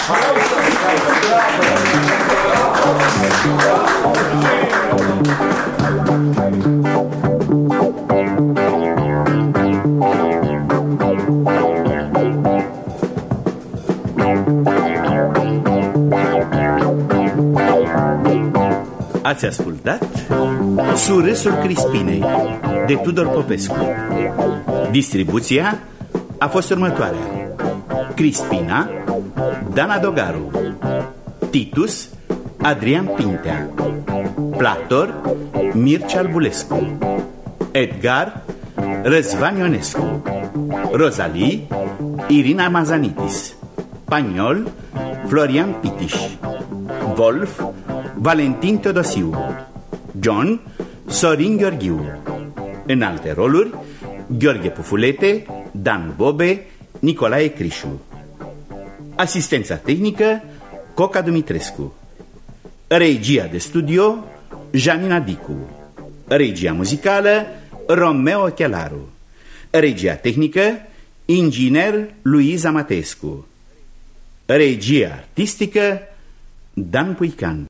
Ați ascultat Surâsul Crispinei de Tudor Popescu. Distribuția a fost următoarea: Crispina, Dana Dogaru; Titus, Adrian Pintea; Plator, Mircea Albulescu; Edgar, Răzvan Ionescu; Rozalie, Irina Mazanitis; Paniol, Florian Pitiș; Wolf, Valentin Teodosiu; John, Sorin Gheorghiu. În alte roluri: Gheorghe Pufulete, Dan Bobe, Nicolae Crișu. Asistența tehnică: Coca Dumitrescu. Regia de studio: Janina Dicu. Regia muzicală: Romeo Chelaru. Regia tehnică: inginer Luiza Mateescu. Regia artistică: Dan Puican.